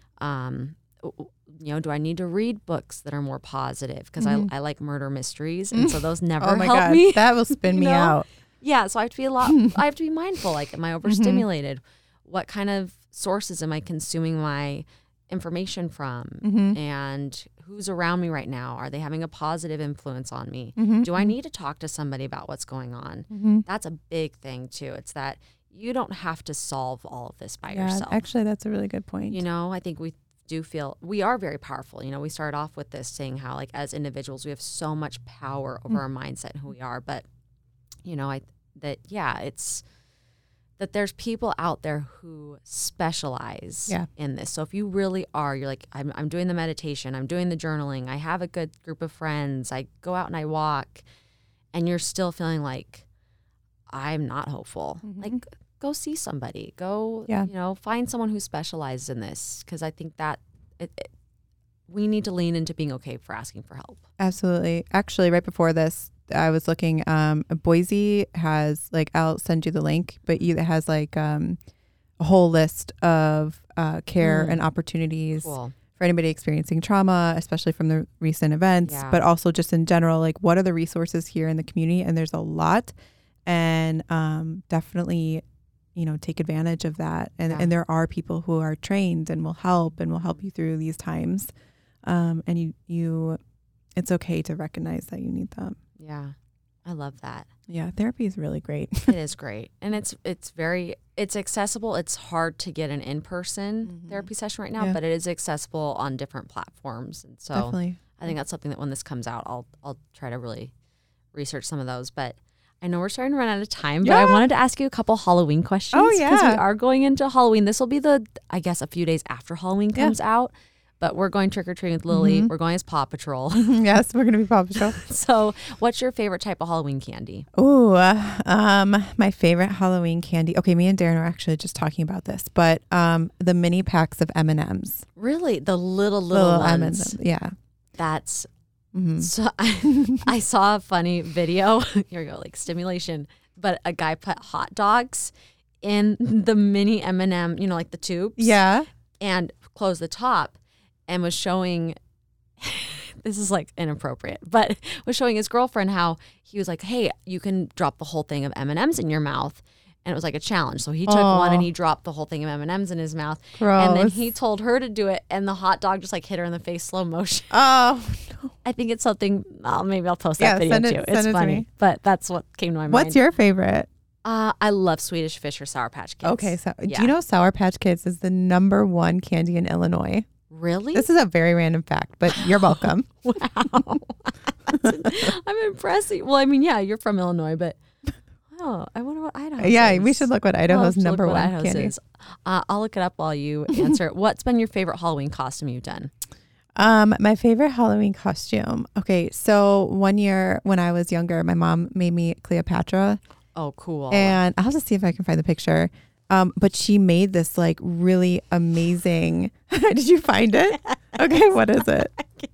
Do I need to read books that are more positive? Because I like murder mysteries, and so those never help me. That will spin me out. Yeah, so I have to be I have to be mindful. Like, am I overstimulated? What kind of sources am I consuming my information from? And who's around me right now? Are they having a positive influence on me? Do I need to talk to somebody about what's going on? That's a big thing too. It's that you don't have to solve all of this by yourself. Actually, that's a really good point. I think we do feel we are very powerful. You know, we started off with this saying how like as individuals, we have so much power over our mindset and who we are. But, you know, it's that there's people out there who specialize in this. So if you really are, you're like, I'm doing the meditation, I'm doing the journaling, I have a good group of friends, I go out and I walk, and you're still feeling like I'm not hopeful. Like, go see somebody. Go, you know, find someone who specializes in this, because I think that we need to lean into being okay for asking for help. Absolutely. Actually, right before this, I was looking, Boise has like, I'll send you the link, but it has like a whole list of care and opportunities for anybody experiencing trauma, especially from the recent events, but also just in general, like what are the resources here in the community? And there's a lot, and definitely, you know, take advantage of that. And there are people who are trained and will help you through these times. And you it's okay to recognize that you need them. Yeah. I love that. Yeah. Therapy is really great. It is great. And it's accessible. It's hard to get an in-person therapy session right now, but it is accessible on different platforms. And so Definitely. I think that's something that when this comes out, I'll try to really research some of those. But I know we're starting to run out of time, but I wanted to ask you a couple Halloween questions. Oh, yeah. Because we are going into Halloween. This will be a few days after Halloween comes out. But we're going trick-or-treating with Lily. We're going as Paw Patrol. Yes, we're going to be Paw Patrol. So what's your favorite type of Halloween candy? Oh, my favorite Halloween candy. Okay, me and Darren were actually just talking about this, but the mini packs of M&Ms. Really? The little ones? M&Ms. Yeah. That's... So I saw a funny video. Here we go, like stimulation. But a guy put hot dogs in the mini M&M, you know, like the tubes. Yeah. And closed the top. And was showing, this is like inappropriate, but was showing his girlfriend how he was like, hey, you can drop the whole thing of M&Ms in your mouth. And it was like a challenge. So he took one and he dropped the whole thing of M&Ms in his mouth. Gross. And then he told her to do it. And the hot dog just like hit her in the face, slow motion. Oh, no. I think it's something, maybe I'll post that video too. It's funny, but that's what came to my mind. What's your favorite? I love Swedish Fish or Sour Patch Kids. Okay. So do you know Sour Patch Kids is the #1 candy in Illinois? Really? This is a very random fact, but you're welcome. Wow. I'm impressed. Well, I mean, yeah, you're from Illinois, but I wonder what Idaho is. We should look what Idaho's #1 candy is. I'll look it up while you answer. What's been your favorite Halloween costume you've done? My favorite Halloween costume. Okay, so one year when I was younger, my mom made me Cleopatra. Oh, cool. And I'll just see if I can find the picture. But she made this like really amazing. Did you find it? Okay, what is it?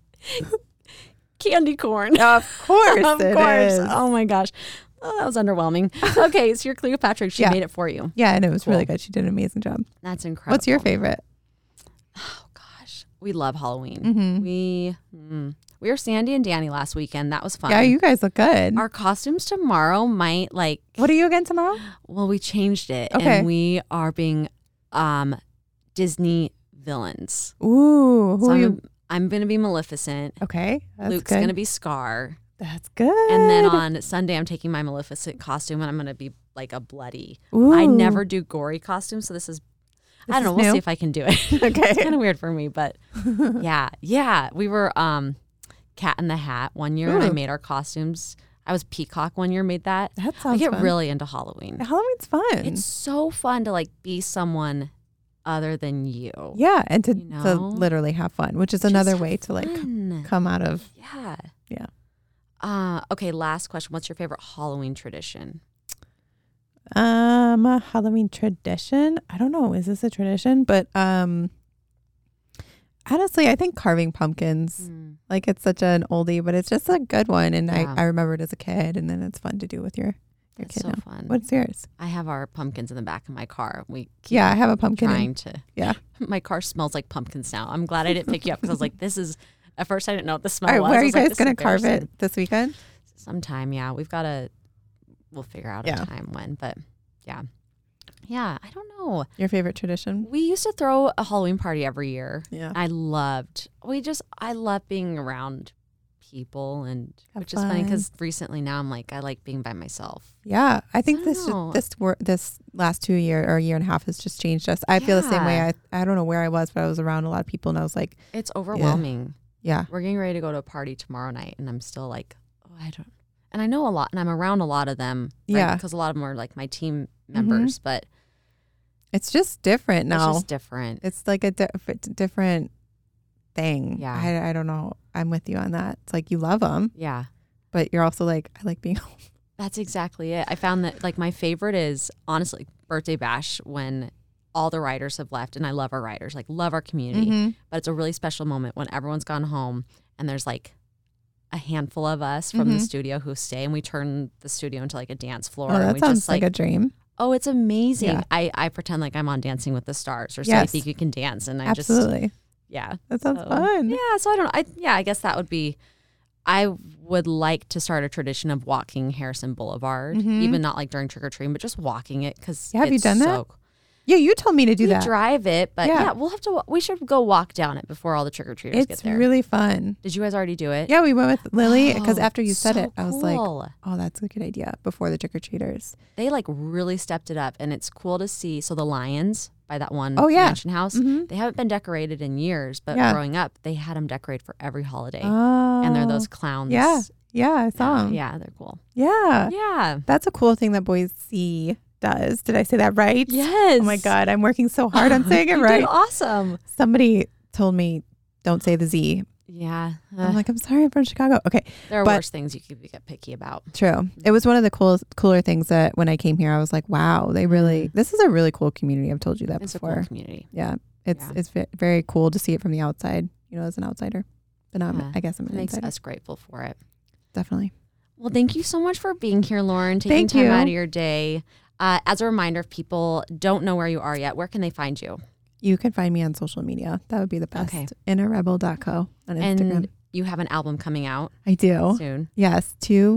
Candy corn. Of course, of course. Is. Oh my gosh. Oh, that was underwhelming. Okay, so your Cleopatra, she made it for you. Yeah, and it was really good. She did an amazing job. That's incredible. What's your favorite? Oh gosh, we love Halloween. We were Sandy and Danny last weekend. That was fun. Yeah, you guys look good. Our costumes tomorrow might like... What are you again tomorrow? Well, we changed it. Okay. And we are being Disney villains. Ooh. So I'm going to be Maleficent. Okay. That's Luke's good. going to be Scar. That's good. And then on Sunday, I'm taking my Maleficent costume and I'm going to be like a bloody... Ooh. I never do gory costumes, so this is... I don't know. We'll see if I can do it. Okay. It's kind of weird for me, but yeah. We were... Cat in the Hat one year. And I made our costumes. I was Peacock one year, made that. That sounds I get fun. really into Halloween. Halloween's fun. It's so fun to like be someone other than you. Yeah, and to literally have fun, which is another way to like come out of. Yeah. Okay, last question. What's your favorite Halloween tradition? Halloween tradition? I don't know. Is this a tradition? But honestly, I think carving pumpkins, like it's such an oldie, but it's just a good one. And I remember it as a kid, and then it's fun to do with your kid so now. Fun. What's yours? I have our pumpkins in the back of my car. I have a pumpkin. My car smells like pumpkins now. I'm glad I didn't pick you up because I was like, this is, at first I didn't know what the smell was. Where are you guys going to carve it this weekend? Sometime, yeah. We'll figure out a time when, but yeah. Yeah, I don't know. Your favorite tradition? We used to throw a Halloween party every year. Yeah. I love being around people, and Have which is funny fun. because recently now I'm like, I like being by myself. Yeah, I think I don't know. this last 2 year or year and a half has just changed us. I feel the same way. Yeah. I don't know where I was, but I was around a lot of people, and I was like, It's overwhelming. yeah, We're getting ready to go to a party tomorrow night, and I'm still like, oh, I don't. And I know a lot, and I'm around a lot of them. Right? Yeah. Because a lot of them are like my team members, but it's just different now. it's just different. It's like a different thing. Yeah. I don't know. I'm with you on that. It's like you love them, Yeah. but you're also like, I like being home. That's exactly it. I found that like my favorite is honestly birthday bash when all the writers have left, and I love our writers, like love our community. Mm-hmm. But it's a really special moment when everyone's gone home and there's like a handful of us from the studio who stay, and we turn the studio into like a dance floor. Oh, and that we sounds just like a dream. oh, it's amazing. Yeah. I pretend like I'm on Dancing with the Stars or So Yes. I Think You Can Dance, and I Absolutely. yeah. That sounds So, fun. Yeah, so I don't know. I guess that would be. I would like to start a tradition of walking Harrison Boulevard, Mhm. even not like during trick or treating, but just walking it because Yeah, have you done that? Yeah, you told me to do we that. drive it, but Yeah. yeah, we'll have to. We should go walk down it before all the trick or treaters get It's there. really fun. Did you guys already do it? Yeah, we went with Lily because Oh, after you said so it, I was like, cool. oh, that's a good idea before the trick-or-treaters. They like really stepped it up, and it's cool to see. So the lions by that one Oh, yeah. mansion house, Mhm. they haven't been decorated in years, but Yeah. growing up, they had them decorated for every holiday, Oh. and they're those clowns. Yeah. Yeah, I saw 'em. Yeah, they're cool. Yeah. Yeah. That's a cool thing that Boise does. Did I say that right? Yes. Oh my God, I'm working so hard on saying it You right. did awesome. Somebody told me, don't say the Z. Yeah. I'm like, I'm sorry, I'm from Chicago. Okay, there are but- worse things you could get picky about. true. It was one of the cooler things that when I came here, I was like, wow, they really, this is a really cool community. I've told you that It's a before. cool community. Yeah, it's Yeah. very cool to see it from the outside, as an outsider. But now Yeah. I guess I'm It an makes insider. us grateful for it. Definitely. Well, thank you so much for being here, Lauren, taking Thank time you. out of your day. As a reminder, if people don't know where you are yet, where can they find you? You can find me on social media. That would be the best. Okay. Innerrebel.co on Instagram. And you have an album coming out I do. soon. Yes,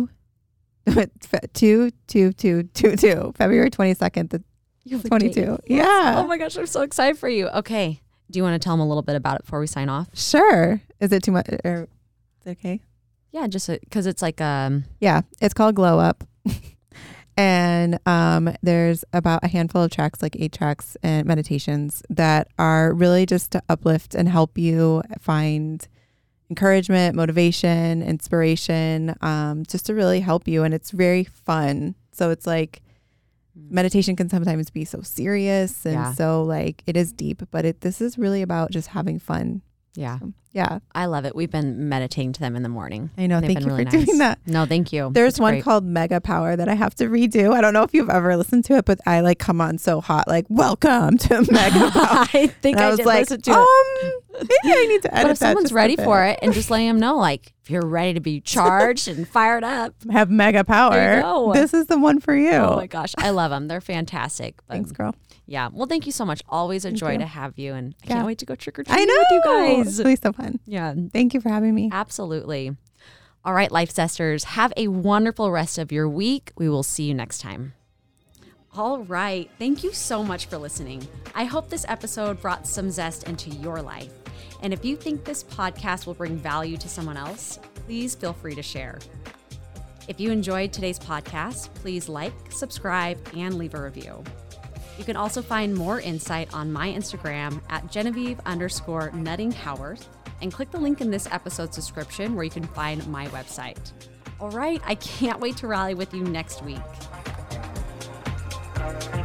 2222, February 22nd, the You have a 22. date. Yeah. Oh my gosh, I'm so excited for you. Okay. Do you want to tell them a little bit about it before we sign off? Sure. Is it too much? Or, is it okay? Yeah, just because it's like Yeah, it's called Glow Up. And there's about a handful of tracks, like 8 tracks and meditations that are really just to uplift and help you find encouragement, motivation, inspiration, just to really help you. And it's very fun. So it's like meditation can sometimes be so serious and Yeah. so like it is deep, but this is really about just having fun. yeah. So, yeah, I love it. We've been meditating to them in the morning. I know. They've Thank been you really for nice. doing that. No, thank you. There's It's one great. called Mega Power that I have to redo. I don't know if you've ever listened to it, but I like come on so hot, like welcome to Mega Power. I think And I was did like, listen to it. maybe I need to edit But if that someone's just a ready bit. for it and just letting them know, like, if you're ready to be charged and fired up. Have Mega Power. There you go. This is the one for you. Oh my gosh, I love them. They're fantastic. But Thanks, girl. yeah, well, thank you so much. Always a Thank joy you. to have you, and I Yeah. can't wait to go trick or I treating know. with you guys. It's always so fun. Yeah, Thank you for having me. absolutely. All right, Life Zesters, have a wonderful rest of your week. We will see you next time. All right. Thank you so much for listening. I hope this episode brought some zest into your life. And if you think this podcast will bring value to someone else, please feel free to share. If you enjoyed today's podcast, please like, subscribe, and leave a review. You can also find more insight on my Instagram at Genevieve_Nutting-Howarth and click the link in this episode's description where you can find my website. All right, I can't wait to rally with you next week.